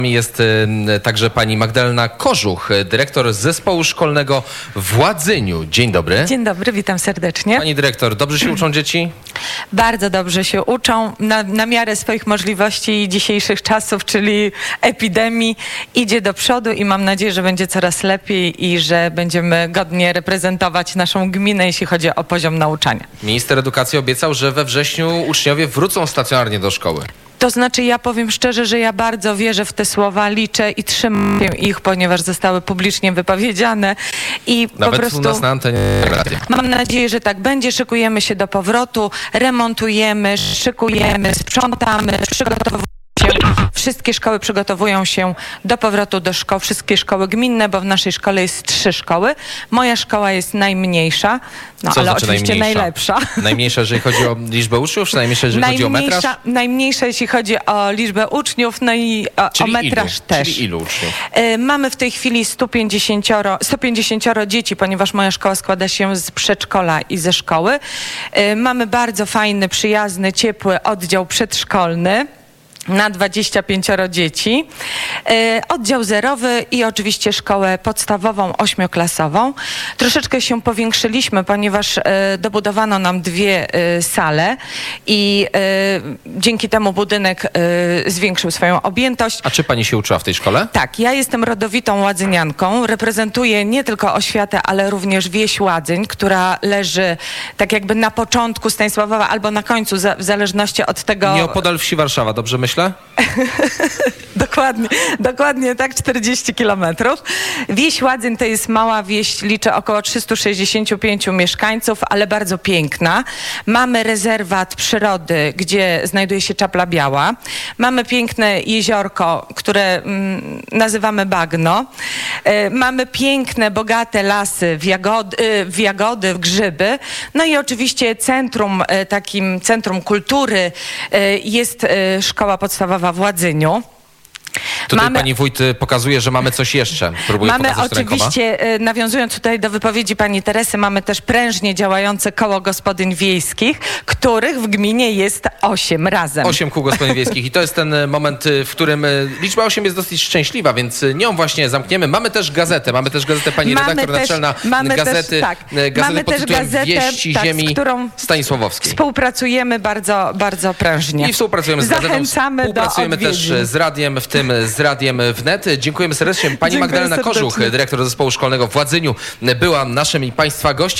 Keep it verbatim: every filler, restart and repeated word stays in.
Jest y, także pani Magdalena Kożuch, dyrektor zespołu szkolnego w Ładzyniu. Dzień dobry. Dzień dobry, witam serdecznie. Pani dyrektor, dobrze się uczą dzieci? Bardzo dobrze się uczą, na, na miarę swoich możliwości dzisiejszych czasów, czyli epidemii. Idzie do przodu i mam nadzieję, że będzie coraz lepiej i że będziemy godnie reprezentować naszą gminę, jeśli chodzi o poziom nauczania. Minister edukacji obiecał, że we wrześniu uczniowie wrócą stacjonarnie do szkoły. To znaczy, ja powiem szczerze, że ja bardzo wierzę w te słowa, liczę i trzymam ich, ponieważ zostały publicznie wypowiedziane. I Nawet po prostu u nas na antenie radia. Mam nadzieję, że tak będzie. Szykujemy się do powrotu, remontujemy, szykujemy, sprzątamy, przygotowujemy się. Wszystkie szkoły przygotowują się do powrotu do szkoły, wszystkie szkoły gminne, bo w naszej szkole jest trzy szkoły. Moja szkoła jest najmniejsza, no Co ale znaczy oczywiście najmniejsza? najlepsza. Najmniejsza, jeżeli chodzi o liczbę uczniów, czy najmniejsza, jeżeli chodzi o metraż? Najmniejsza, jeśli chodzi o liczbę uczniów, no i o, o metraż ilu? też. Czyli ilu uczniów? Y, mamy w tej chwili sto pięćdziesiąt dzieci, ponieważ moja szkoła składa się z przedszkola i ze szkoły. Y, mamy bardzo fajny, przyjazny, ciepły oddział przedszkolny na dwadzieścia pięcioro dzieci, e, oddział zerowy i oczywiście szkołę podstawową, ośmioklasową. Troszeczkę się powiększyliśmy, ponieważ e, dobudowano nam dwie e, sale i e, dzięki temu budynek e, zwiększył swoją objętość. A czy pani się uczyła w tej szkole? Tak, ja jestem rodowitą ładzynianką, reprezentuję nie tylko oświatę, ale również wieś Ładzyń, która leży tak jakby na początku Stanisławowa albo na końcu, za, w zależności od tego... Nieopodal wsi Warszawa, dobrze myślę? dokładnie, dokładnie tak, czterdzieści kilometrów. Wieś Ładzyń to jest mała wieś, liczy około trzysta sześćdziesiąt pięć mieszkańców, ale bardzo piękna. Mamy rezerwat przyrody, gdzie znajduje się Czapla Biała. Mamy piękne jeziorko, które mm, nazywamy Bagno. E, mamy piękne, bogate lasy w jagody, w jagody, w grzyby. No i oczywiście centrum, e, takim centrum kultury e, jest e, szkoła podstawowa w Ładzyniu. Tutaj mamy, pani wójt pokazuje, że mamy coś jeszcze. Próbuję mamy pokazać oczywiście, rękoma. Nawiązując tutaj do wypowiedzi pani Teresy, mamy też prężnie działające koło gospodyń wiejskich, których w gminie jest osiem razem. Osiem kół gospodyń wiejskich i to jest ten moment, w którym liczba osiem jest dosyć szczęśliwa, więc nią właśnie zamkniemy. Mamy też gazetę, mamy też gazetę pani mamy redaktor też, naczelna mamy gazety, też, tak, gazety mamy pod też tytułem gazetę, Wieści tak, ziemi z którą Stanisławowskiej. Współpracujemy bardzo, bardzo prężnie. I współpracujemy z gazetą, Zachęcamy współpracujemy do też z radiem, w tym z radiem Wnet. Dziękujemy serdecznie. Pani Dziękuję Magdalena serdecznie. Kożuch, dyrektor zespołu szkolnego w Ładzyniu, była naszym i państwa gościem.